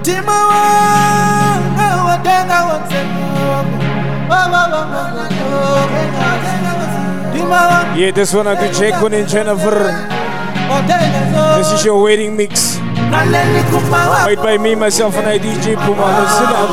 Yeah, this one I do check on in Jennifer. This is your wedding mix. Made by me, myself, and I DJ Puma. Listen up.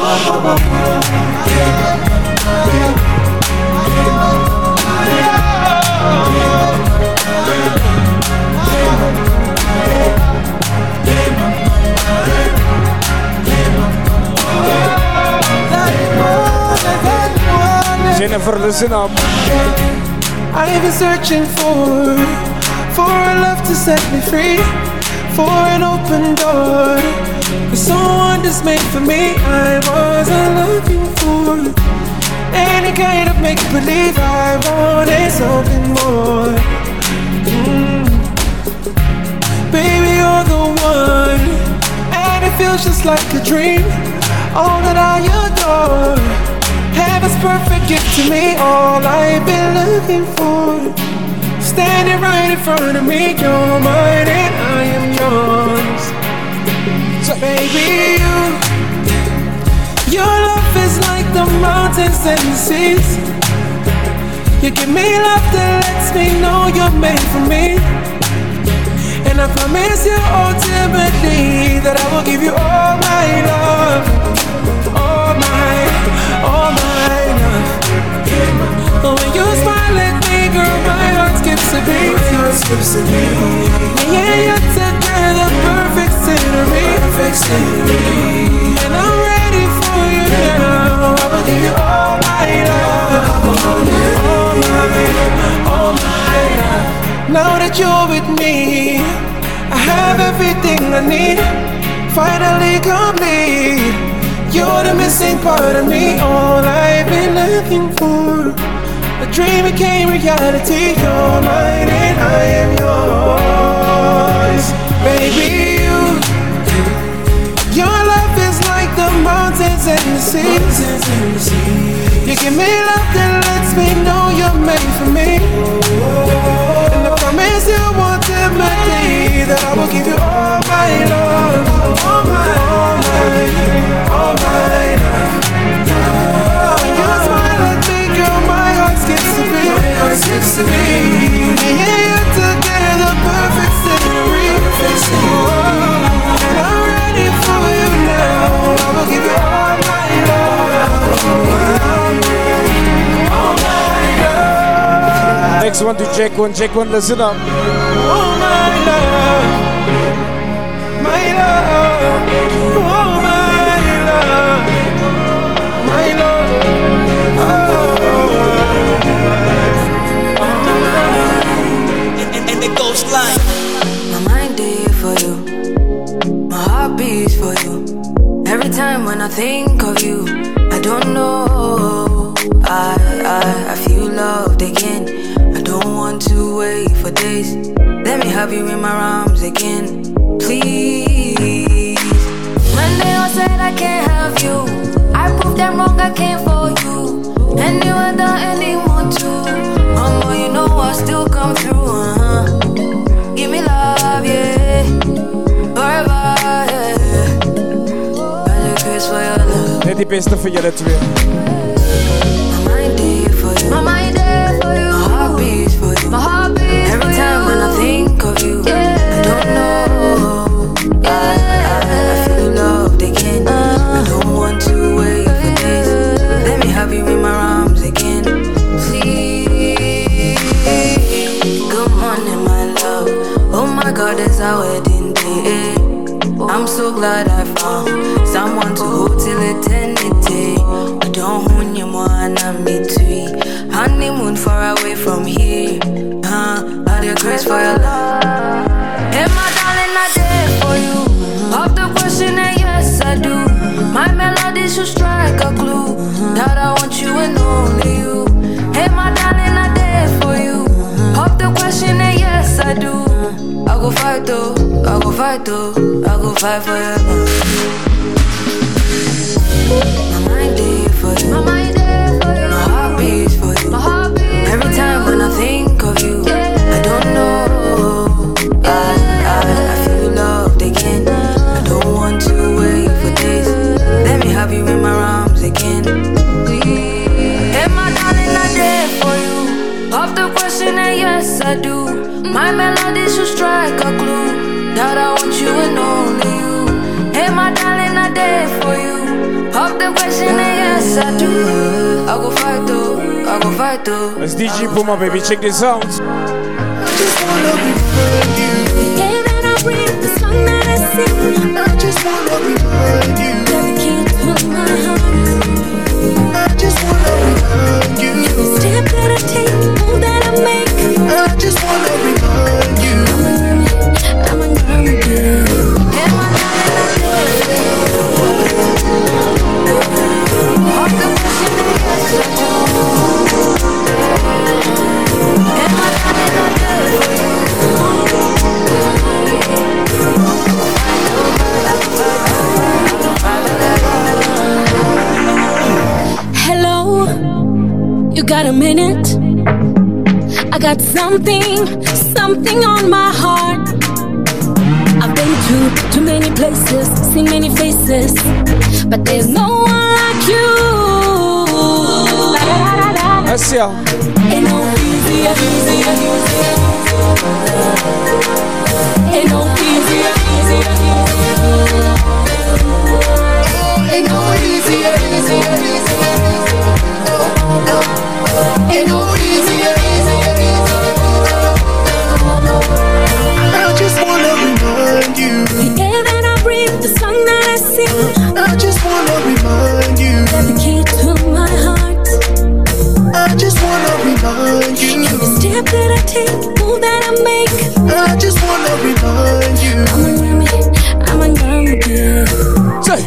Jennifer, listen up. I've been searching for a love to set me free, for an open door, for someone that's made for me. I wasn't looking for any kind of make-believe. I wanted something more. Baby, you're the one, and it feels just like a dream. All that I adore, heaven's perfect gift to me. All I've been looking for, standing right in front of me. You're mine and I am yours. So baby, your love is like the mountains and the seas. You give me love that lets me know you're made for me. And I promise you ultimately that I will give you all my love, all my love. When you smile at me, girl, my heart skips a beat. Yeah, you're together, perfect scenery. And I'm ready for you now. I will give you all my love, all my love. Now that you're with me, I have everything I need. Finally complete. You're the missing part of me. All I've been looking for, a dream became reality. You're mine and I am yours. Baby, your love is like the mountains and the seas. You give me love that lets me know you're made for me. And I promise you ultimately that I will give you all my love, all my love. When you smile at me, girl, my heart skips a beat. Yeah, you're together, perfect scenery. And I'm ready for you now. I will give you all my love, all my love. Next one to check one, listen up. Oh my love, my love, oh my love, my love, and it goes like my mind is for you, my heart beats for you. Every time when I think of you, I don't know, I feel loved again. I don't want to wait for days. Let me have you in my arms again, please. When they all said I can't have you, I proved them wrong, I came for you. And you had done anyone too. Mama, you know I still come through, Give me love, yeah. Forever, yeah. By the grace for your love. Net die beste voor jullie twee. My mind is for you, my mind is for you. My heart beats for you, my heart beats every time when I think of you, I don't know, I feel loved again. I don't want to wait for days. Let me have you in my arms again, please. Good morning, my love. Oh my God, it's our wedding day. I'm so glad I found someone to hold till eternity. I don't want you more and I meet to honeymoon far away from here. All the grace for your love. Hey, my darling, I did for you. Off the question, and yes, I do. My melody should strike a clue that I want you and only you. Hey, my darling, I did for you. Off the question, and yes, I do. I go fight though, I go fight though, I go fight for your love. My mind is for you, my mind is for you. My heart beats for you, my heart beats. Every time when I think of you, I don't know, I feel loved again. I don't want to wait for days. Yes, I do. I go fight though. I go fight though. It's DJ Puma, baby. Check this out. I just wanna remind you. The air that I breathe, the song that I sing. I just wanna remind you. The key to my heart. I just wanna remind you. Every step that I take, move that I make. I just wanna remind you. I'm a girl. Hello, you got a minute? I got something on my heart. I've been to too many places, seen many faces, but there's no one like you. That's ya. Ain't no easier. Ain't no easier. Ain't no easier. Ain't no easier. I just wanna remind you. The air that I breathe, the song that I sing. I just wanna remind you. The key to my heart. I just wanna remind you. Every step that I take, move that I make. I just wanna remind you. I'm a girl. Say.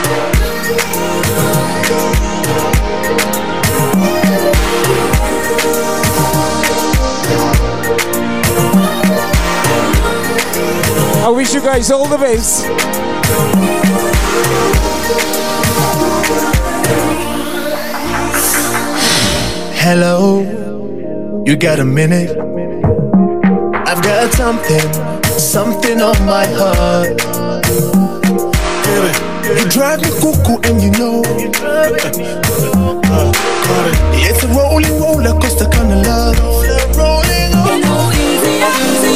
I wish you guys all the best. Hello, you got a minute? I've got something on my heart. You drive me cuckoo and you know it's a rolling roller coaster kind of love. Ain't no easier.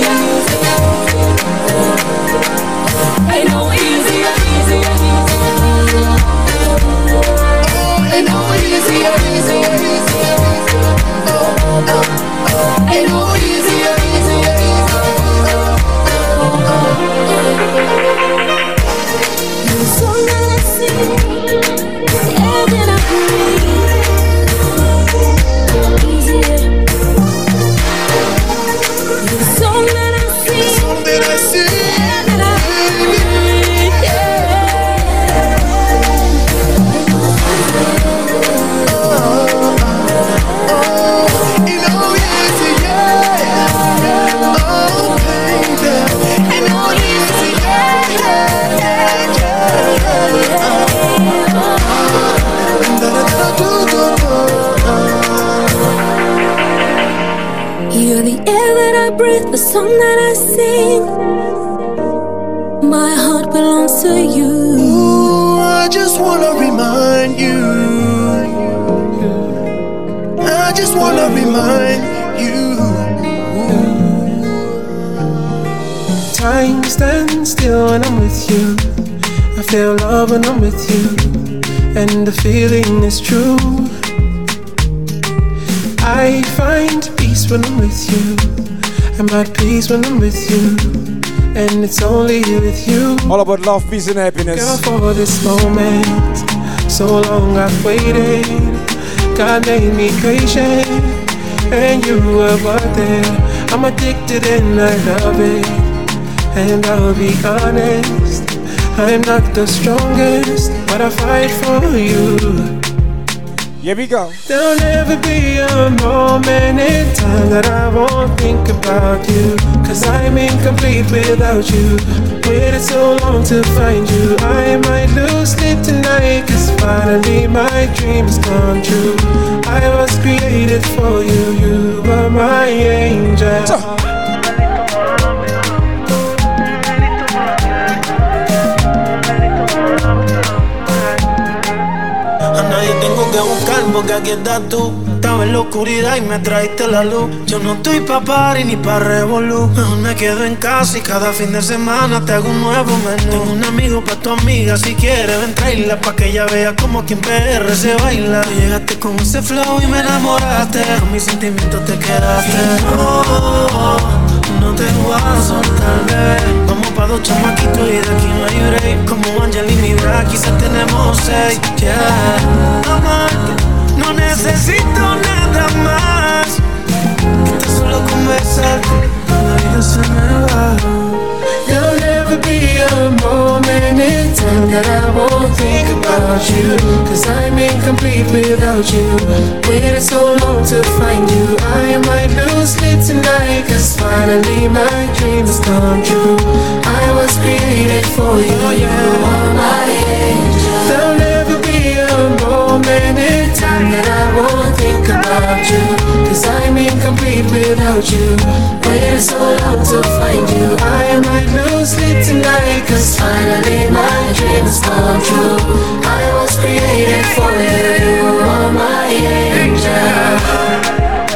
Ain't no easier. Ain't no easier. Ain't no easier. The song that I sing, the air that I breathe. Easier. The song that I sing, the air that I breathe. You know easy, yeah. Oh, baby. You know easy, You're the air that I breathe, the song that I sing. My heart belongs to you. Ooh, I just wanna remind you. I just wanna remind you. Time stands still when I'm with you. I feel love when I'm with you, and the feeling is true. I find peace when I'm with you. I'm at peace when I'm with you, and it's only with you. All about love, peace, and happiness. Girl, for this moment, so long I've waited. God made me patient, and you were worth it. I'm addicted and I love it, and I'll be honest, I'm not the strongest, but I fight for you. Here we go. There'll never be a moment in time that I won't think about you, 'cause I'm incomplete without you. Waited so long to find you. I might lose sleep tonight, 'cause finally my dreams come true. I was created for you, you were my angel. Nadie tengo que buscar porque aquí estás tú. Estaba en la oscuridad y me trajiste la luz. Yo no estoy pa' party ni pa' revolú. Mejor me quedo en casa y cada fin de semana te hago un nuevo menú. Tengo un amigo pa' tu amiga, si quieres ven traerla pa' que ella vea como aquí en PR se baila. Tú llegaste con ese flow y me enamoraste. Con mis sentimientos te quedaste. No te voy a soltar, bebé. Vamos pa' dos chamaquitos y de aquí no hay break. Como Angelina y Drake, quizás tenemos 6. Yeah. No necesito nada más que solo conversarte. La vida se me va. There'll never be a moment in time that I won't think about you. Cause I'm incomplete without you. Waited so long to find you. I might lose sleep tonight, cause finally my dreams come true. I was created for you, you are my angel. There'll never be a moment in time that I won't think about you. Cause I'm incomplete without you. Waited so long to find you. I might lose sleep tonight, cause finally my dreams come true. I was created for you, you are my angel.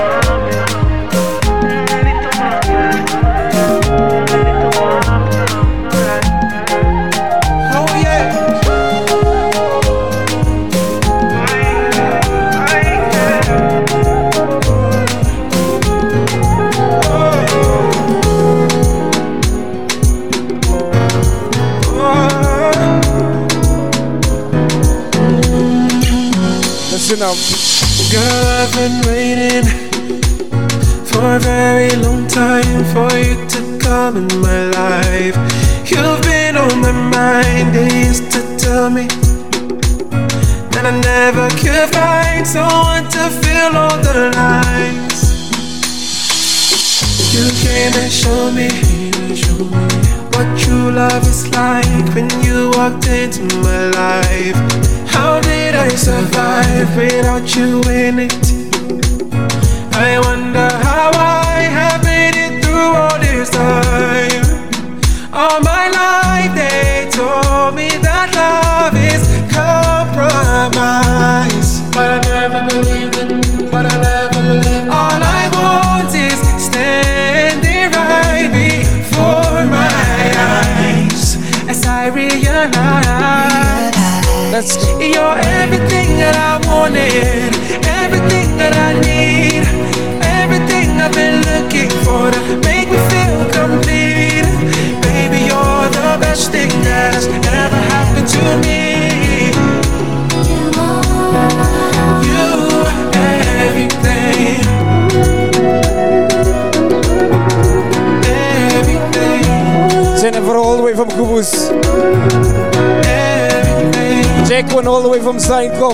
Girl, I've been waiting for a very long time for you to come in my life. You've been on my mind, they used to tell me that I never could find someone to fill all the lines. You came and showed me what true love is like when you walked into my life. How did I survive without you in it? I wonder how I have made it through all this time. All my life they told me that love is compromise, but I never believed it, but I never believed it. All I want is standing right before my eyes as I realize you're everything that I wanted, everything that I need, everything I've been looking for to make me feel complete. Baby, you're the best thing that has ever happened to me. You everything, everything. Jennifer all the way from Kubus. Jack one all the way from Steinkov.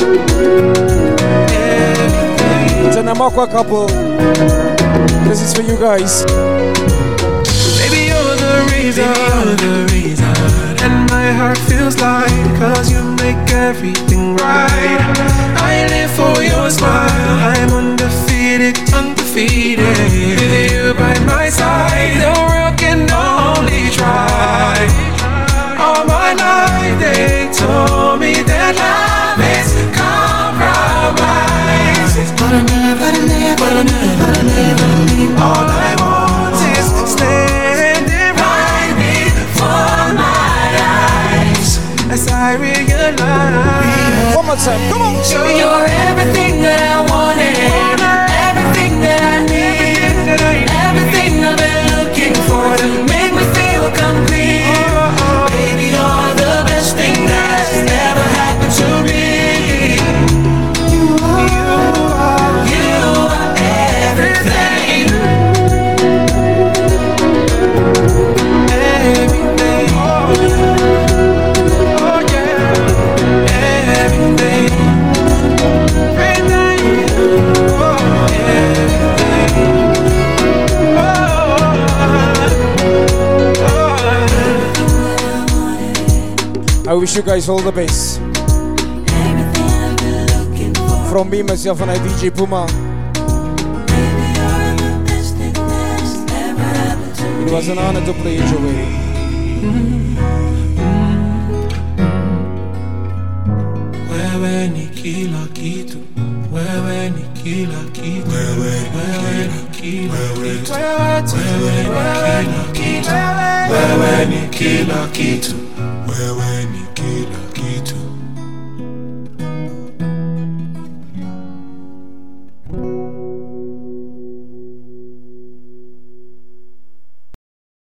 It's an Amakwa couple. This is for you guys. Baby, you're the reason, and my heart feels light, cause you make everything right. I live for your smile, I'm undefeated. With you by my side, the world can only try. All my life they told me that love is compromise, but I never. All I want is standing right before my eyes as I realize. One more time, come on. You're everything that I wanted, everything that I need, everything I've been looking for to make me feel complete. Baby, you're the best thing that's ever happened to me. You are everything. Everything. Oh yeah. Everything. Everything. Oh, everything. I wish you guys all the best. From me, myself, and I, DJ Puma. It was an honor to play at your wedding. Wewe ni kila kitu wewe ni kila kitu, wewe ni kila kitu, wewe ni kila kitu, wewe ni kila kitu.